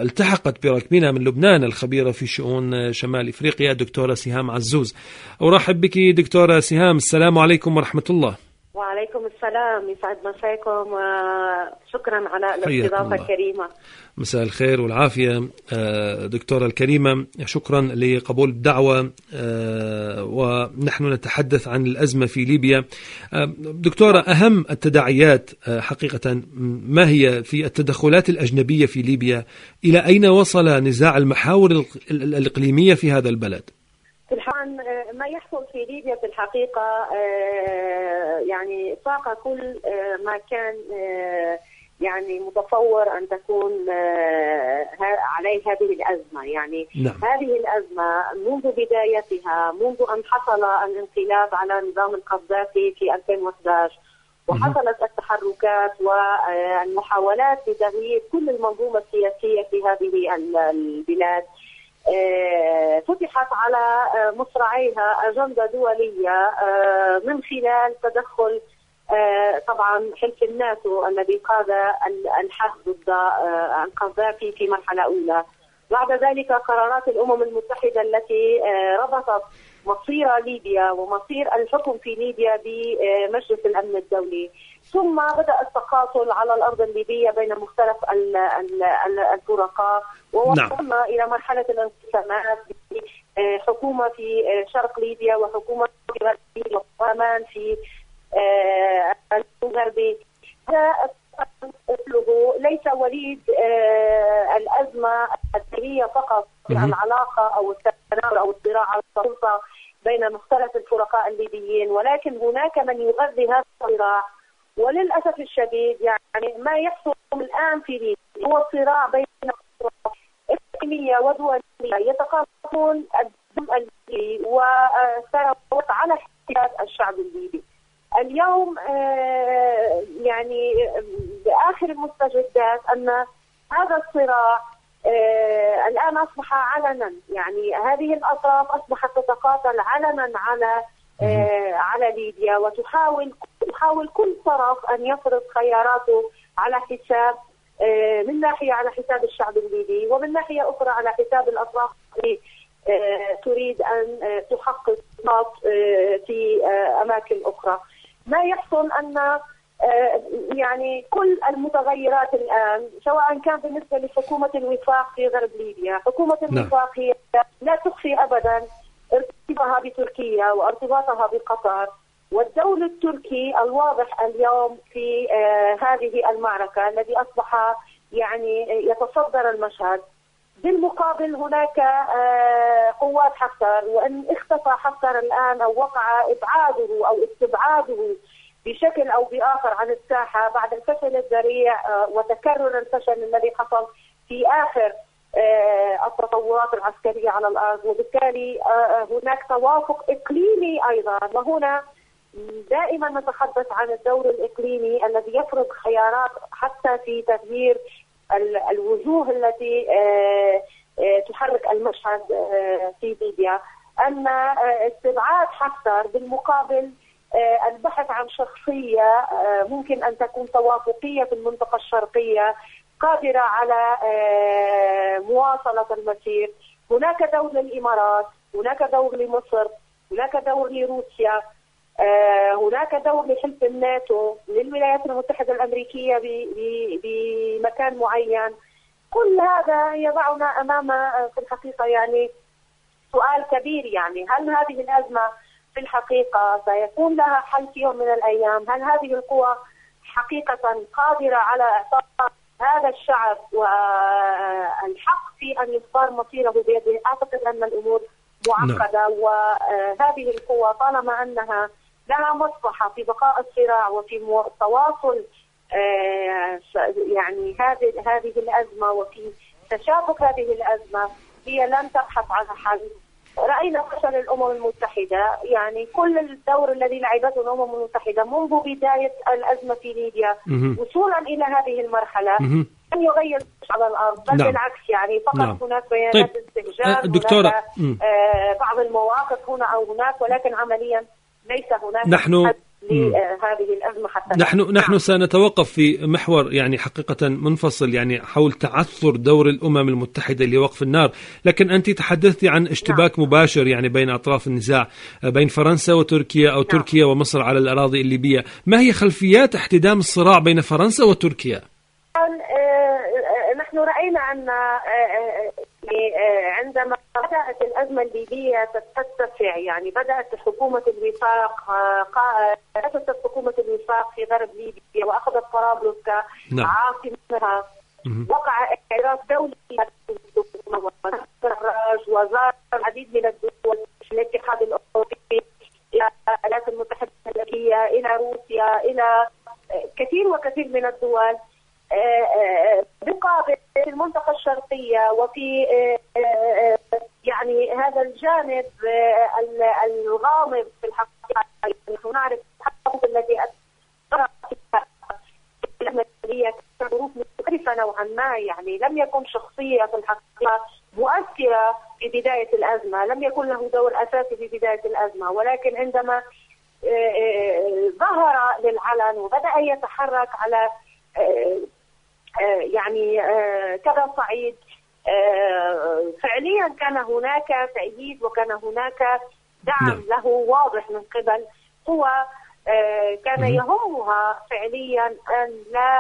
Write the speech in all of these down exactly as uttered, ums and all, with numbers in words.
والتحقت بركبنا من لبنان الخبيرة في شؤون شمال إفريقيا دكتورة سهام عزوز. أرحب بك دكتورة سهام، السلام عليكم ورحمة الله. وعليكم السلام، يسعد مساكم وشكرا على الاستضافة الكريمة. مساء الخير والعافية دكتورة الكريمة، شكرا لقبول الدعوة ونحن نتحدث عن الأزمة في ليبيا. دكتورة، أهم التداعيات حقيقة ما هي في التدخلات الأجنبية في ليبيا؟ إلى أين وصل نزاع المحاور الإقليمية في هذا البلد؟ ما يحصل في ليبيا في الحقيقة يعني فاق كل ما كان يعني متصور أن تكون عليه هذه الأزمة. يعني نعم. هذه الأزمة منذ بدايتها، منذ أن حصل الانقلاب على نظام القذافي في ألفين وأحد عشر وحصلت التحركات والمحاولات لتغيير كل المنظومة السياسية في هذه البلاد، فتحت على مصراعيها أجندة دولية من خلال تدخل طبعا حلف الناتو الذي قاد الحرب ضد القذافي في مرحلة أولى. بعد ذلك قرارات الأمم المتحدة التي ربطت مصير ليبيا ومصير الحكم في ليبيا بمجلس الأمن الدولي، ثم بدأ التقاتل على الأرض الليبية بين مختلف الفرقاء، ووصلنا نعم. إلى مرحلة الانقسامات، حكومة في شرق ليبيا وحكومة في غرب ليبيا وكمان في الغربي. هذا ليس وليد الأزمة السورية فقط في العلاقة أو التناور أو الصراع على السلطة بين مختلف الفرقاء الليبيين، ولكن هناك من يغذي هذا الصراع. وللأسف الشديد يعني ما يحصل الآن في ليبيا هو صراع بين إقليمية ودولية يتقاسمون الدم الليبي وثروات على حساب الشعب الليبي. اليوم يعني بآخر المستجدات أن هذا الصراع الآن أصبح علنا، يعني هذه الأطراف أصبحت تتقاتل علنا على على ليبيا، وتحاول تحاول كل طرف أن يفرض خياراته على حساب من ناحية على حساب الشعب الليبي، ومن ناحية أخرى على حساب الأطراف التي تريد أن تحقق في أماكن أخرى. ما يحصل أن يعني كل المتغيرات الآن سواء كان بالنسبة لحكومة الوفاق في غرب ليبيا، حكومة الوفاق هي لا تخفي أبدا ارتباطها بتركيا وارتباطها بقطر، والدول التركي الواضح اليوم في هذه المعركة الذي أصبح يعني يتصدر المشهد. بالمقابل هناك قوات حفتر، وإن اختفى حفتر الآن أو وقع إبعاده أو استبعاده بشكل أو بآخر عن الساحة بعد الفشل الذريع وتكرر الفشل الذي حصل في آخر التطورات العسكرية على الأرض، وبالتالي هناك توافق إقليمي أيضا. وهنا دائما نتحدث عن الدور الإقليمي الذي يفرض خيارات حتى في تغيير الوجوه التي تحرك المشهد في ليبيا. أن استبعاد حفتر بالمقابل البحث عن شخصية ممكن أن تكون توافقية في المنطقة الشرقية قادرة على مواصلة المسير. هناك دور للإمارات، هناك دور لمصر، هناك دور لروسيا، هناك دور لحلف الناتو، للولايات المتحدة الأمريكية بمكان معين. كل هذا يضعنا أمام في الحقيقة يعني سؤال كبير، يعني هل هذه الأزمة في الحقيقة سيكون لها حل في يوم من الأيام؟ هل هذه القوى حقيقة قادرة على إعطاء هذا الشعب والحق في أن يختار مصيره بيده؟ أعتقد أن الأمور معقدة، وهذه القوى طالما أنها لها مصلحة في بقاء الصراع وفي تواصل يعني هذه هذه الأزمة وفي تشابك هذه الأزمة، هي لن تبحث عن حل. رأينا فشل الأمم المتحدة، يعني كل الدور الذي لعبته الأمم المتحدة منذ بداية الأزمة في ليبيا وصولا إلى هذه المرحلة لن يغير على الأرض، بل نعم. بالعكس يعني فقط نعم. هناك بيانات طيب. استهجان، هناك آه بعض المواقف هنا أو هناك، ولكن عمليا ليس هناك نحن لهذه الأزمة حتى نحن نحن نحن سنتوقف في محور يعني حقيقة منفصل يعني حول تعثر دور الأمم المتحدة لوقف النار، لكن أنت تحدثتي عن اشتباك نعم. مباشر يعني بين أطراف النزاع بين فرنسا وتركيا أو نعم. تركيا ومصر على الأراضي الليبية. ما هي خلفيات احتدام الصراع بين فرنسا وتركيا؟ نحن رأينا أن عندما بدأت الأزمة الليبية تتسع، يعني بدأت حكومة الوفاق أسست حكومة الوفاق في غرب ليبيا وأخذت طرابلس كعاصمتها، وقع اعتراف دولي وزار العديد من الدول، الاتحاد الأوروبي إلى الولايات المتحدة الأمريكية إلى روسيا إلى كثير وكثير من الدول. بالقابل في المنطقة الشرقية وفي يعني هذا الجانب الغامض في الحقيقة، نحن نعرف الحقيقة التي أثرت في العملية ظروف مختلفة نوعا ما، يعني لم يكن شخصية في الحقيقة مؤثرة في بداية الأزمة، لم يكن له دور أساسي في بداية الأزمة، ولكن عندما ظهر للعلن وبدأ يتحرك على يعني كذا صعيد، فعليا كان هناك تأييد وكان هناك دعم له واضح من قبل قوى كان يهمها فعليا أن لا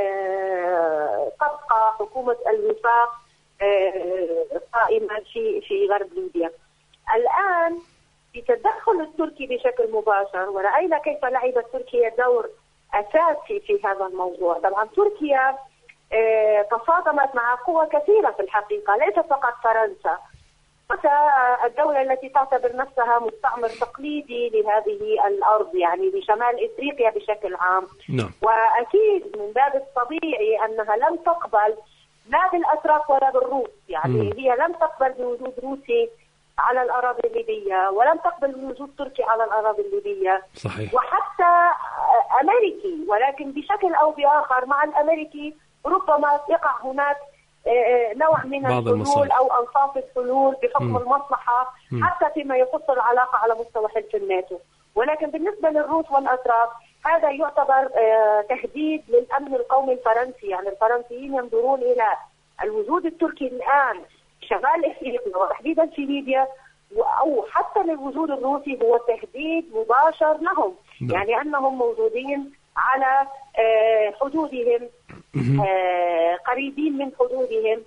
تبقى حكومة الوفاق قائمة في في غرب ليبيا. الآن بتدخل التركي بشكل مباشر، ورأينا كيف لعبت تركيا دور أساسي في هذا الموضوع. طبعا تركيا تصادمت مع قوى كثيرة في الحقيقة، ليس فقط فرنسا، حتى الدولة التي تعتبر نفسها مستعمر تقليدي لهذه الأرض، يعني لشمال إفريقيا بشكل عام. نعم. وأكيد من باب الطبيعي أنها لم تقبل لا بالأتراك ولا بالروس، يعني م. هي لم تقبل بوجود روسي على الأراضي الليبية، ولم تقبل بوجود تركي على الأراضي الليبية. صحيح. وحتى أمريكي، ولكن بشكل أو بآخر مع الأمريكي ربما يقع هناك نوع من الحلول أو أنصاف الحلول بحكم م. المصلحة م. حتى فيما يخص العلاقة على مستوى حلف الناتو. ولكن بالنسبة للروس والأتراك هذا يعتبر تهديد للأمن القومي الفرنسي، يعني الفرنسيين ينظرون إلى الوجود التركي الآن شمال إفريقيا وتحديدا في ليبيا، أو حتى للوجود الروسي هو تهديد مباشر لهم. م. يعني أنهم موجودين على حدودهم، قريبين من حدودهم،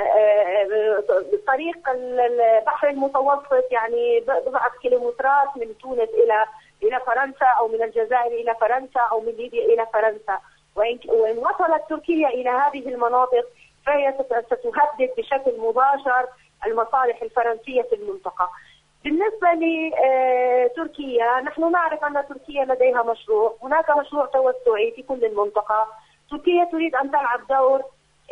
طريق البحر المتوسط، يعني بضعة كيلومترات من تونس إلى إلى فرنسا، أو من الجزائر إلى فرنسا، أو من ليبيا إلى فرنسا. وإن وصلت تركيا إلى هذه المناطق فهي ستهدد بشكل مباشر المصالح الفرنسية في المنطقة. بالنسبة لتركيا نحن نعرف أن تركيا لديها مشروع، هناك مشروع توسعي في كل المنطقة. تركيا تريد أن تلعب دور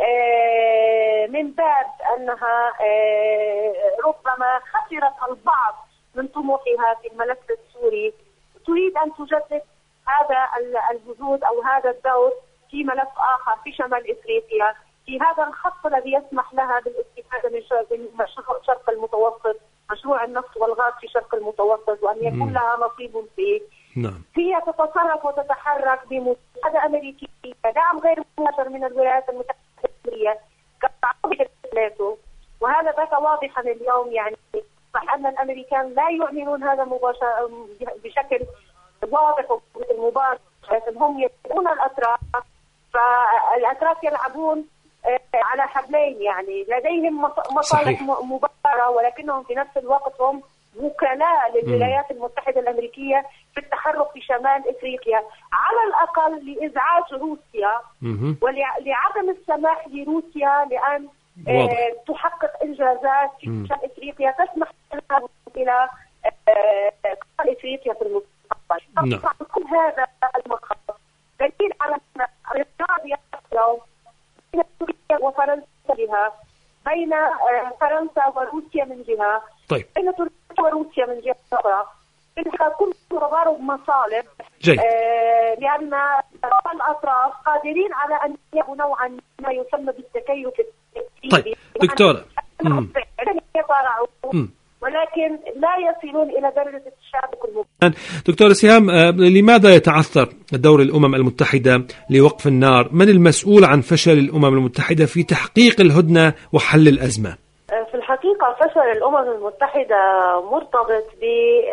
من باب أنها ربما خسرت البعض من طموحها في الملف السوري، تريد أن تجدد هذا الوجود أو هذا الدور في ملف آخر في شمال إفريقيا، في هذا الخط الذي يسمح لها بالاستفادة من شرق المتوسط، مشروع النفط والغاز في شرق المتوسط، وأن يكون لها نصيب فيه. نعم. هي تتصرف وتتحرك بمساعدة أمريكية، دعم غير مباشر من الولايات المتحدة الأمريكية كعضو الناتو، وهذا بات واضحا اليوم. يعني صح أن الأمريكان لا يعلنون هذا مباشر بشكل واضح وبشكل مباشر، لكن هم يدعون الأتراك، فالأتراك يلعبون على حبلين، يعني لديهم مصالح مباشرة، ولكنهم في نفس الوقت هم وكلاء للولايات المتحدة الأمريكية في التحرك في شمال إفريقيا، على الأقل لإزعاج روسيا ولعدم السماح لروسيا لأن آه تحقق إنجازات في شمال إفريقيا تسمح لها إلى قرار إفريقيا في المستقبل. طبعا كل هذا المخطط دليل على أن الرياض يحصل بين تركيا وفرنسا جهة، بين آه فرنسا وروسيا من جهة، طيب. بين تركيا وروسيا من جهة أخرى. كل تضارب مصالح، آه لأن الأطراف قادرين على أن يبنوا نوعا ما يسمى بالتكيف التكتيكي. طيب دكتورة، ولكن ولكن لا يصلون إلى درجة التشابك المباشر. دكتورة سهام، لماذا يتعثر دور الأمم المتحدة لوقف النار؟ من المسؤول عن فشل الأمم المتحدة في تحقيق الهدنة وحل الأزمة؟ في الحقيقة فشل الأمم المتحدة مرتبط ب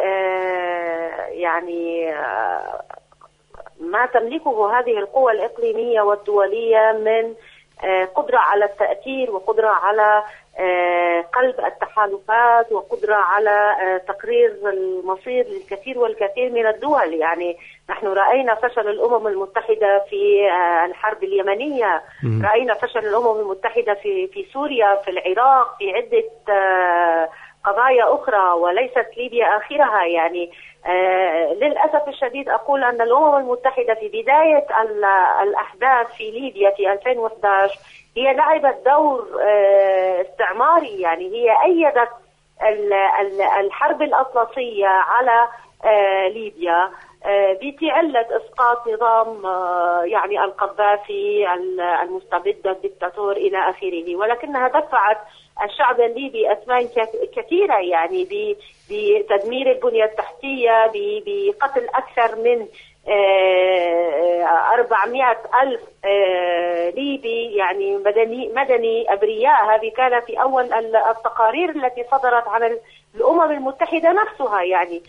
يعني ما تملكه هذه القوى الإقليمية والدولية من قدرة على التأثير وقدرة على قلب التحالفات وقدرة على تقرير المصير للكثير والكثير من الدول. يعني نحن رأينا فشل الأمم المتحدة في الحرب اليمنية، رأينا فشل الأمم المتحدة في في سوريا، في العراق، في عدة قضايا أخرى وليست ليبيا آخرها. يعني آه للأسف الشديد أقول أن الأمم المتحدة في بداية الأحداث في ليبيا في ألفين وأحد عشر هي لعبت دور آه استعماري. يعني هي أيدت الحرب الأطلسية على آه ليبيا آه بتعلة إسقاط نظام آه يعني القذافي المستبد الدكتاتور إلى آخره، ولكنها دفعت الشعب الليبي أثمان كثيرة، يعني بتدمير البنية التحتية، بقتل أكثر من أربعمائة ألف ليبي يعني مدني مدني أبرياء. هذه كانت في أول التقارير التي صدرت عن الأمم المتحدة نفسها. يعني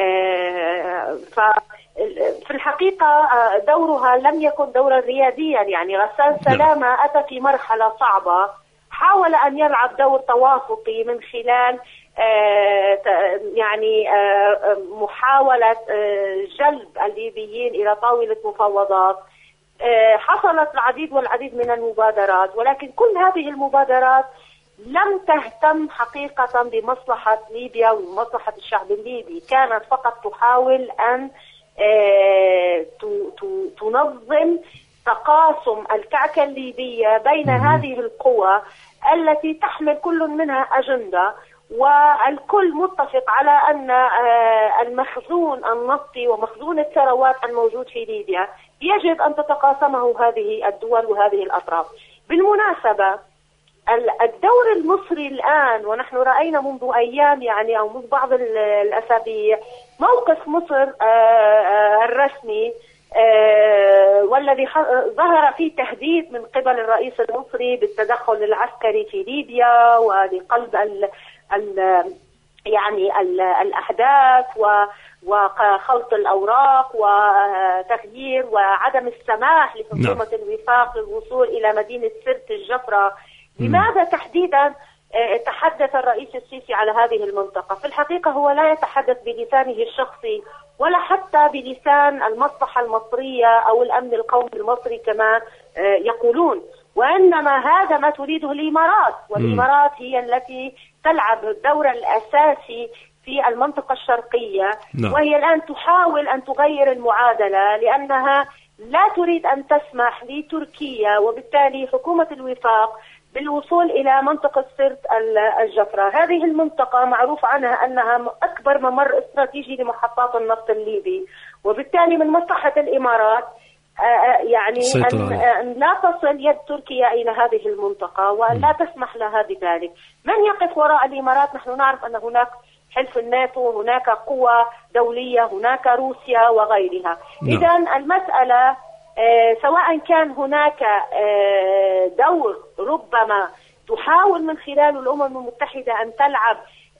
ففي الحقيقة دورها لم يكن دورا رياديا. يعني غسان سلامة أتى في مرحلة صعبة، حاول أن يلعب دور توافقي من خلال آه يعني آه محاولة آه جلب الليبيين إلى طاولة مفاوضات. آه حصلت العديد والعديد من المبادرات، ولكن كل هذه المبادرات لم تهتم حقيقة بمصلحة ليبيا ومصلحة الشعب الليبي، كانت فقط تحاول أن آه تنظم تقاسم الكعكة الليبية بين هذه القوى التي تحمل كل منها أجندة، والكل متفق على أن المخزون النفطي ومخزون الثروات الموجود في ليبيا يجب أن تتقاسمه هذه الدول وهذه الأطراف. بالمناسبة الدور المصري الآن، ونحن رأينا منذ أيام يعني أو منذ بعض الأسابيع موقف مصر الرسمي آه والذي ظهر فيه تهديد من قبل الرئيس المصري بالتدخل العسكري في ليبيا ولقلب ال ال يعني ال الأحداث وخلط الأوراق وتغيير وعدم السماح لحكومة الوفاق للوصول إلى مدينة سرت الجفرة. لماذا تحديدا تحدث الرئيس السيسي على هذه المنطقة؟ في الحقيقة هو لا يتحدث بلسانه الشخصي ولا حتى بلسان المصلحة المصرية أو الأمن القومي المصري كما يقولون، وإنما هذا ما تريده الإمارات، والإمارات هي التي تلعب الدور الأساسي في المنطقة الشرقية. no. وهي الآن تحاول أن تغير المعادلة لأنها لا تريد أن تسمح لتركيا وبالتالي حكومة الوفاق بالوصول إلى منطقة سرت الجفرة. هذه المنطقة معروف عنها أنها أكبر ممر استراتيجي لمحطات النفط الليبي، وبالتالي من مصلحة الإمارات يعني أن, أن لا تصل يد تركيا إلى هذه المنطقة وأن لا تسمح لها بذلك. من يقف وراء الإمارات؟ نحن نعرف أن هناك حلف الناتو، هناك قوى دولية، هناك روسيا وغيرها. إذن المسألة آه سواء كان هناك آه دور ربما تحاول من خلاله الأمم المتحدة أن تلعب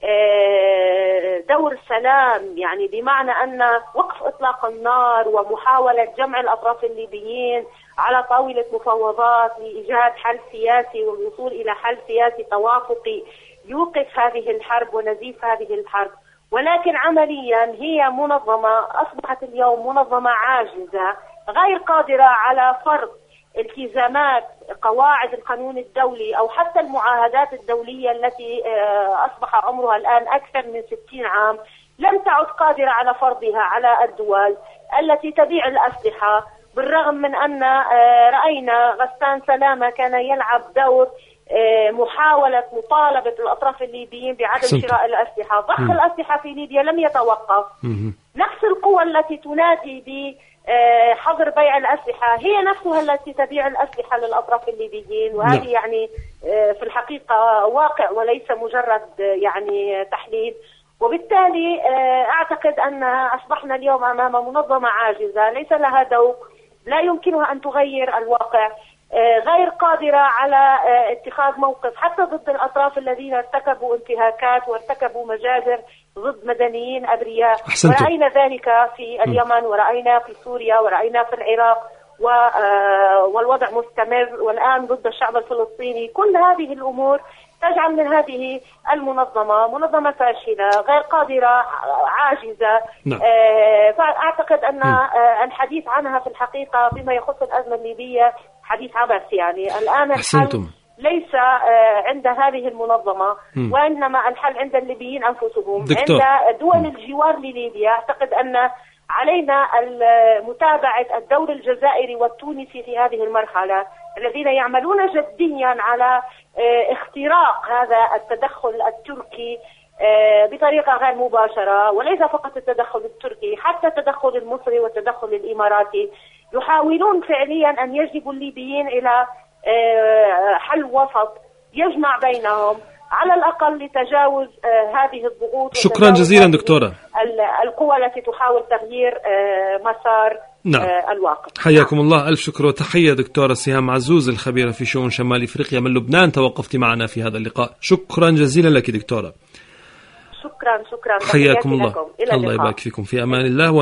آه دور سلام، يعني بمعنى أن وقف إطلاق النار ومحاولة جمع الأطراف الليبيين على طاولة مفاوضات لإيجاد حل سياسي والوصول إلى حل سياسي توافقي يوقف هذه الحرب ونزيف هذه الحرب. ولكن عمليا هي منظمة أصبحت اليوم منظمة عاجزة غير قادرة على فرض التزامات قواعد القانون الدولي أو حتى المعاهدات الدولية التي أصبح عمرها الآن أكثر من ستين عام، لم تعد قادرة على فرضها على الدول التي تبيع الأسلحة، بالرغم من أن رأينا غسان سلامة كان يلعب دور محاولة مطالبة الأطراف الليبيين بعدم سنت. شراء الأسلحة. ضخ مم. الأسلحة في ليبيا لم يتوقف. مم. نفس القوى التي تنادي بحظر بيع الأسلحة هي نفسها التي تبيع الأسلحة للأطراف الليبيين، وهذه يعني في الحقيقة واقع وليس مجرد يعني تحليل. وبالتالي أعتقد أن أصبحنا اليوم أمام منظمة عاجزة ليس لها ذوق، لا يمكنها أن تغير الواقع، غير قادرة على اتخاذ موقف حتى ضد الأطراف الذين ارتكبوا انتهاكات وارتكبوا مجازر ضد مدنيين أبرياء. أحسنتم. ورأينا ذلك في اليمن، ورأينا في سوريا، ورأينا في العراق، والوضع مستمر والآن ضد الشعب الفلسطيني. كل هذه الأمور تجعل من هذه المنظمة منظمة فاشلة غير قادرة عاجزة. نعم. فأعتقد أن م. الحديث عنها في الحقيقة بما يخص الأزمة الليبية حديث عبث. يعني الآن الحل ليس عند هذه المنظمة م. وإنما الحل عند الليبيين أنفسهم، دكتور. عند دول م. الجوار لليبيا. أعتقد أن علينا متابعة الدور الجزائري والتونسي في هذه المرحلة، الذين يعملون جديا على اختراق هذا التدخل التركي بطريقة غير مباشرة، وليس فقط التدخل التركي، حتى التدخل المصري والتدخل الإماراتي. يحاولون فعليا أن يجذبوا الليبيين إلى حل وسط يجمع بينهم على الأقل لتجاوز هذه الضغوط. شكرا جزيلا دكتورة. القوى التي تحاول تغيير مسار نعم. الواقع. حياكم نعم. الله، ألف شكر وتحية دكتورة سهام عزوز الخبيرة في شؤون شمال إفريقيا من لبنان، توقفت معنا في هذا اللقاء. شكرا جزيلا لك دكتورة. شكرا شكرا. حياكم الله. الله يبارك فيكم، في أمان الله.